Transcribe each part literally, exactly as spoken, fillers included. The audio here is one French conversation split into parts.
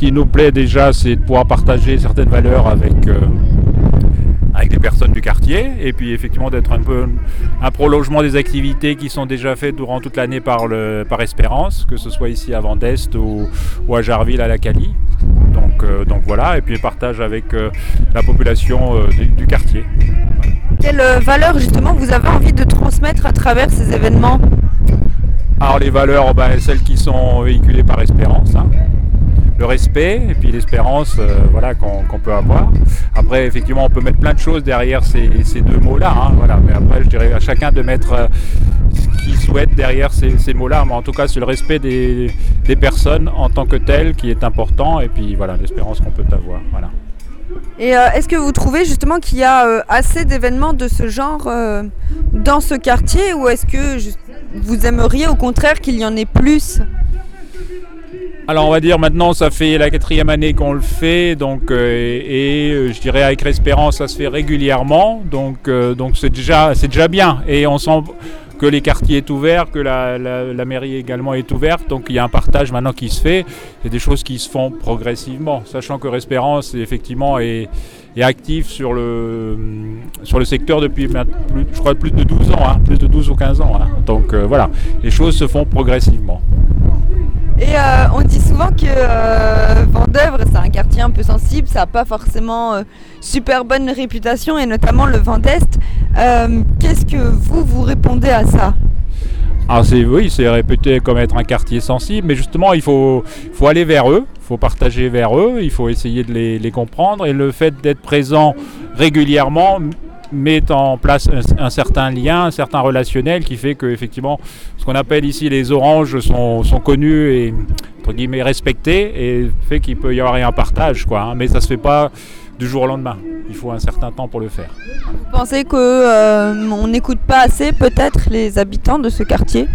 qui nous plaît déjà, c'est de pouvoir partager certaines valeurs avec, euh, avec des personnes du quartier, et puis effectivement d'être un peu un prolongement des activités qui sont déjà faites durant toute l'année par, le, par Espérance, que ce soit ici à Vendeste ou, ou à Jarville à la Cali. Donc, euh, donc voilà, et puis partage avec euh, la population euh, du, du quartier. Quelles valeurs justement vous avez envie de transmettre à travers ces événements? Alors les valeurs, ben, celles qui sont véhiculées par Espérance, hein. Le respect et puis l'espérance euh, voilà, qu'on, qu'on peut avoir. Après effectivement on peut mettre plein de choses derrière ces, ces deux mots-là, hein, voilà. Mais après je dirais à chacun de mettre euh, ce qu'il souhaite derrière ces, ces mots-là. Mais en tout cas c'est le respect des, des personnes en tant que telles qui est important, et puis voilà, l'espérance qu'on peut avoir. Voilà. Et euh, est-ce que vous trouvez justement qu'il y a euh, assez d'événements de ce genre euh, dans ce quartier, ou est-ce que juste, vous aimeriez au contraire qu'il y en ait plus? Alors on va dire maintenant ça fait la quatrième année qu'on le fait, donc euh, et, et euh, je dirais avec Espérance ça se fait régulièrement, donc euh, donc c'est déjà c'est déjà bien, et on sent que les quartiers est ouvert, que la, la, la mairie également est ouverte, donc il y a un partage maintenant qui se fait. C'est des choses qui se font progressivement, sachant que Espérance effectivement est, est actif sur le sur le secteur depuis plus, je crois plus de douze ans, hein, plus de douze ou quinze ans, hein. Donc euh, voilà, les choses se font progressivement. Et euh, on dit souvent que euh, Vandœuvre, c'est un quartier un peu sensible, ça n'a pas forcément euh, super bonne réputation, et notamment le Vendeste. Euh, qu'est-ce que vous, vous répondez à ça? Alors c'est, oui, c'est réputé comme être un quartier sensible, mais justement il faut, faut aller vers eux, il faut partager vers eux, il faut essayer de les, les comprendre, et le fait d'être présent régulièrement met en place un, un certain lien, un certain relationnel qui fait que effectivement ce qu'on appelle ici les oranges sont, sont connus et entre guillemets respectés, et fait qu'il peut y avoir un partage, quoi, hein, mais ça se fait pas du jour au lendemain, il faut un certain temps pour le faire. Vous pensez qu'on euh, n'écoute pas assez peut-être les habitants de ce quartier?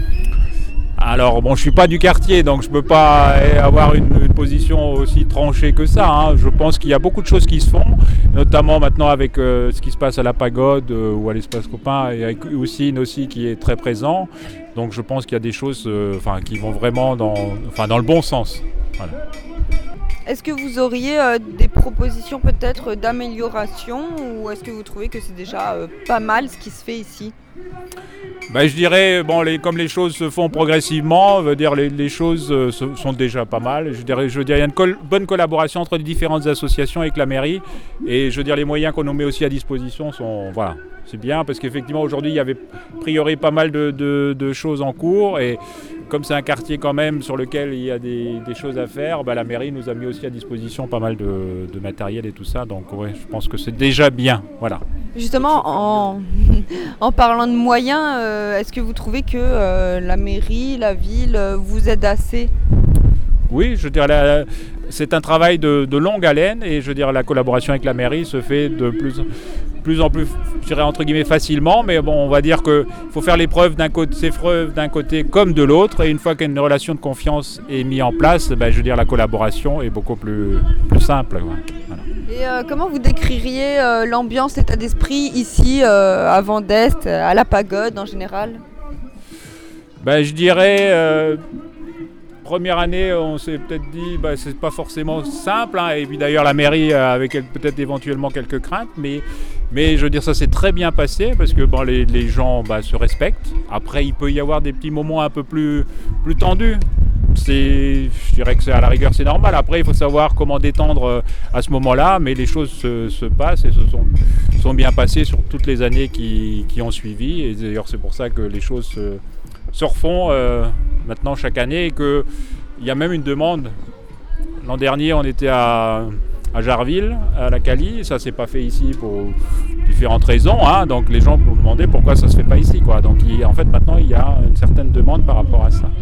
Alors bon, je suis pas du quartier, donc je peux pas avoir une, une position aussi tranchée que ça, hein. Je pense qu'il y a beaucoup de choses qui se font, notamment maintenant avec euh, ce qui se passe à la Pagode euh, ou à l'Espace Copain, et avec Houssine aussi qui est très présent. Donc je pense qu'il y a des choses euh, enfin, qui vont vraiment dans, enfin, dans le bon sens. Voilà. Est-ce que vous auriez euh, des propositions peut-être d'amélioration, ou est-ce que vous trouvez que c'est déjà euh, pas mal ce qui se fait ici? Ben, je dirais, bon, les, comme les choses se font progressivement, veut dire les, les choses euh, se, sont déjà pas mal. Je dirais, je veux dire, il y a une col- bonne collaboration entre les différentes associations avec la mairie, et je veux dire, les moyens qu'on nous met aussi à disposition sont, voilà, c'est bien, parce qu'effectivement aujourd'hui il y avait a priori pas mal de, de, de choses en cours, et comme c'est un quartier quand même sur lequel il y a des, des choses à faire, ben, la mairie nous a mis aussi à disposition pas mal de, de matériel et tout ça, donc ouais, je pense que c'est déjà bien, voilà. Justement, en, en parlant de moyens, euh, est-ce que vous trouvez que euh, la mairie, la ville, euh, vous aide assez? Oui, je veux dire, la, c'est un travail de, de longue haleine, et je veux dire, la collaboration avec la mairie se fait de plus, plus en plus, je dirais entre guillemets facilement, mais bon, on va dire qu'il faut faire les preuves d'un côté, ses preuves d'un côté comme de l'autre, et une fois qu'une relation de confiance est mise en place, ben, je veux dire, la collaboration est beaucoup plus, plus simple. Ouais. Voilà. Et euh, comment vous décririez euh, l'ambiance, l'état d'esprit ici euh, à Vendeste, à la Pagode en général? Ben, je dirais, euh, première année, on s'est peut-être dit, ben, c'est pas forcément simple, hein, et puis d'ailleurs la mairie avait peut-être éventuellement quelques craintes, mais, mais je veux dire, ça s'est très bien passé, parce que bon, les, les gens ben, se respectent. Après, il peut y avoir des petits moments un peu plus, plus tendus. C'est, je dirais que c'est à la rigueur c'est normal. Après il faut savoir comment détendre à ce moment-là, mais les choses se, se passent et se sont, sont bien passées sur toutes les années qui, qui ont suivi, et d'ailleurs c'est pour ça que les choses se, se refont euh, maintenant chaque année, et qu'il y a même une demande. L'an dernier on était à, à Jarville, à la Cali, ça s'est pas fait ici pour différentes raisons, hein, donc les gens me demandaient pourquoi ça se fait pas ici, quoi. Donc il, en fait maintenant il y a une certaine demande par rapport à ça.